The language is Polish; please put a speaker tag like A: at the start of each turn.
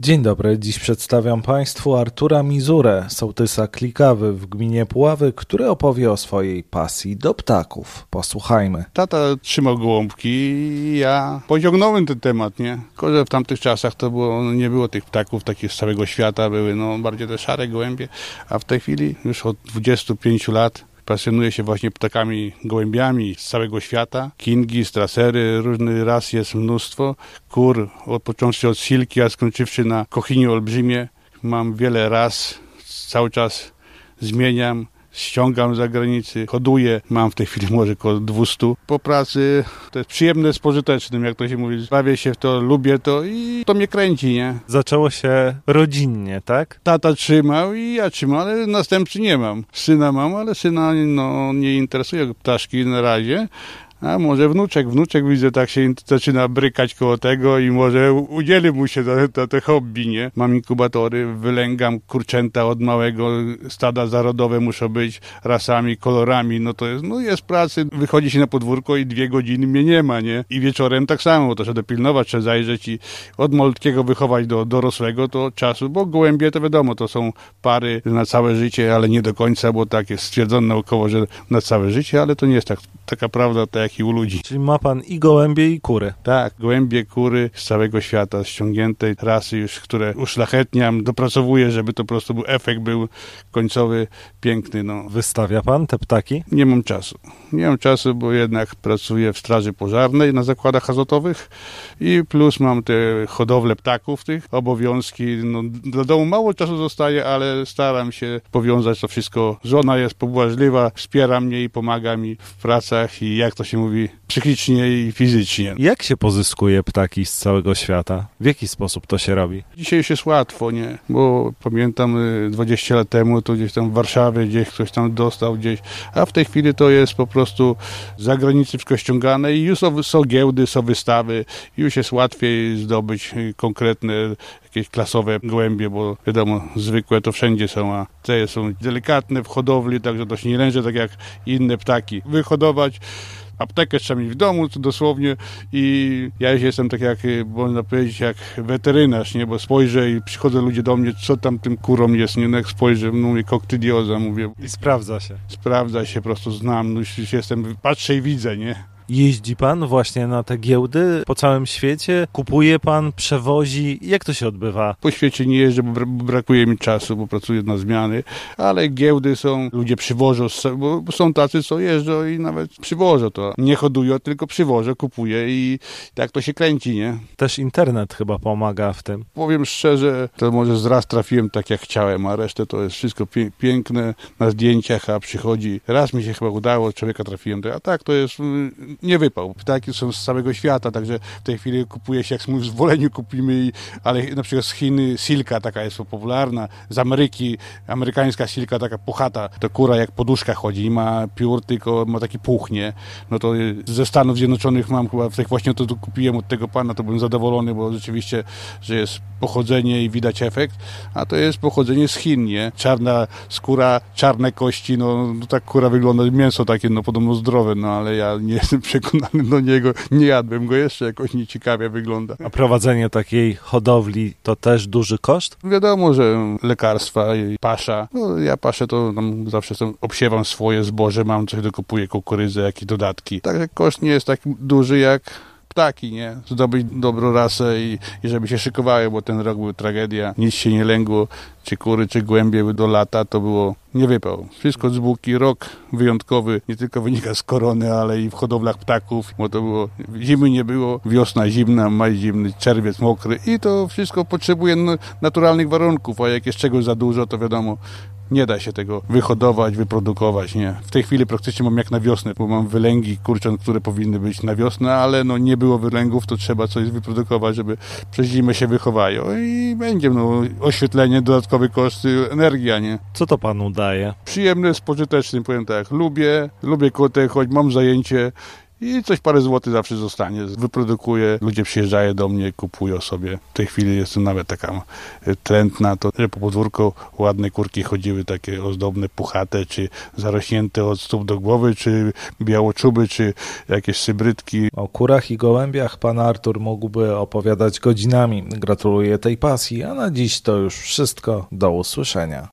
A: Dzień dobry, dziś przedstawiam Państwu Artura Mizurę, sołtysa Klikawy w gminie Puławy, który opowie o swojej pasji do ptaków. Posłuchajmy.
B: Tata trzymał gołąbki i ja pociągnąłem ten temat, nie? Tylko że w tamtych czasach to nie było tych ptaków takich z całego świata, były bardziej te szare gołębie, a w tej chwili już od 25 lat pasjonuję się właśnie ptakami, gołębiami z całego świata. Kingi, strasery, różnych ras jest mnóstwo. Kur, począwszy od silki, a skończywszy na kochinie olbrzymie. Mam wiele ras, cały czas zmieniam, ściągam z zagranicy, hoduję. Mam w tej chwili może około 200. Po pracy to jest przyjemne z pożytecznym, jak to się mówi. Bawię się w to, lubię to i to mnie kręci, nie?
A: Zaczęło się rodzinnie, tak?
B: Tata trzymał i ja trzymam, ale następcy nie mam. Syna mam, ale syna nie interesuje ptaszki na razie. A może wnuczek widzę, tak się zaczyna brykać koło tego i może udzieli mu się to hobby, nie? Mam inkubatory, wylęgam kurczęta od małego, stada zarodowe muszą być rasami, kolorami, jest pracy, wychodzi się na podwórko i 2 godziny mnie nie ma, nie? I wieczorem tak samo, to trzeba dopilnować, trzeba zajrzeć i od malutkiego wychować do dorosłego to czasu, bo gołębie to wiadomo, to są pary na całe życie, ale nie do końca, bo tak jest stwierdzone naukowo, że na całe życie, ale to nie jest taka prawda, tak jak i u ludzi.
A: Czyli ma pan i gołębie, i kury.
B: Tak, gołębie, kury z całego świata, ściągniętej rasy już, które uszlachetniam, dopracowuję, żeby to po prostu efekt był końcowy, piękny.
A: Wystawia pan te ptaki?
B: Nie mam czasu, bo jednak pracuję w straży pożarnej na zakładach azotowych i plus mam te hodowle ptaków, tych obowiązki. Do domu mało czasu zostaje, ale staram się powiązać to wszystko. Żona jest pobłażliwa, wspiera mnie i pomaga mi w pracach i jak to się mówi, psychicznie i fizycznie.
A: Jak się pozyskuje ptaki z całego świata? W jaki sposób to się robi?
B: Dzisiaj już jest łatwo, nie? Bo pamiętam 20 lat temu to gdzieś tam w Warszawie, gdzieś ktoś tam dostał gdzieś, a w tej chwili to jest po prostu z zagranicy wszystko ściągane i już są giełdy, są wystawy, już jest łatwiej zdobyć konkretne jakieś klasowe gołębie, bo wiadomo, zwykłe to wszędzie są, a te są delikatne w hodowli, także to się nie lęże tak jak inne ptaki. Wyhodować aptekę trzeba mieć w domu, to dosłownie, i ja już jestem tak jak, można powiedzieć, jak weterynarz, nie, bo spojrzę i przychodzą ludzie do mnie, co tam tym kurom jest, nie, jak spojrzę, mówię, koktydioza, mówię.
A: I sprawdza się.
B: Sprawdza się, po prostu znam, już jestem, patrzę i widzę, nie.
A: Jeździ pan właśnie na te giełdy po całym świecie? Kupuje pan, przewozi? Jak to się odbywa?
B: Po świecie nie jeżdżę, bo brakuje mi czasu, bo pracuję na zmiany, ale giełdy są, ludzie przywożą, bo są tacy, co jeżdżą i nawet przywożą to. Nie hodują, tylko przywożą, kupuję i tak to się kręci, nie?
A: Też internet chyba pomaga w tym.
B: Powiem szczerze, to może raz trafiłem tak jak chciałem, a resztę to jest wszystko piękne na zdjęciach, a przychodzi, raz mi się chyba udało, człowieka trafiłem, a tak to jest nie wypał. Ptaki są z całego świata, także w tej chwili kupuje się, jak w zwoleniu kupimy, ale na przykład z Chin silka taka jest popularna, z Ameryki, amerykańska silka taka puchata, to kura jak poduszka chodzi, ma piór, tylko ma taki puch, nie? No to ze Stanów Zjednoczonych mam chyba, właśnie to kupiłem od tego pana, to byłem zadowolony, bo rzeczywiście, że jest pochodzenie i widać efekt, a to jest pochodzenie z Chin, nie? Czarna skóra, czarne kości, tak kura wygląda, mięso takie, podobno zdrowe, ale ja nie jestem przekonany do niego, nie jadłem go jeszcze, jakoś nieciekawie wygląda.
A: A prowadzenie takiej hodowli to też duży koszt?
B: Wiadomo, że lekarstwa i pasza, ja paszę to zawsze obsiewam swoje zboże, mam coś, dokupuję kukurydzę, jakieś dodatki. Także koszt nie jest tak duży jak ptaki, nie? Zdobyć dobrą rasę i żeby się szykowały, bo ten rok był tragedia, nic się nie lęgło, czy kury, czy gołębie do lata, to było nie wypał. Wszystko z buki, rok wyjątkowy, nie tylko wynika z korony, ale i w hodowlach ptaków, bo to było, zimy nie było, wiosna zimna, maj zimny, czerwiec mokry i to wszystko potrzebuje naturalnych warunków, a jak jest czegoś za dużo, to wiadomo, nie da się tego wyhodować, wyprodukować, nie. W tej chwili praktycznie mam jak na wiosnę, bo mam wylęgi kurcząt, które powinny być na wiosnę, ale nie było wylęgów, to trzeba coś wyprodukować, żeby przez zimę się wychowają i będzie oświetlenie, dodatkowe koszty, energia, nie.
A: Co to panu daje?
B: Przyjemne, z pożytecznym, powiem tak, lubię koło tego choć mam zajęcie i coś parę złotych zawsze zostanie. Wyprodukuję, ludzie przyjeżdżają do mnie, kupują sobie. W tej chwili jest nawet taka trend na to, że po podwórku ładne kurki chodziły, takie ozdobne, puchate, czy zarośnięte od stóp do głowy, czy białoczuby, czy jakieś sybrydki.
A: O kurach i gołębiach pan Artur mógłby opowiadać godzinami. Gratuluję tej pasji, a na dziś to już wszystko. Do usłyszenia.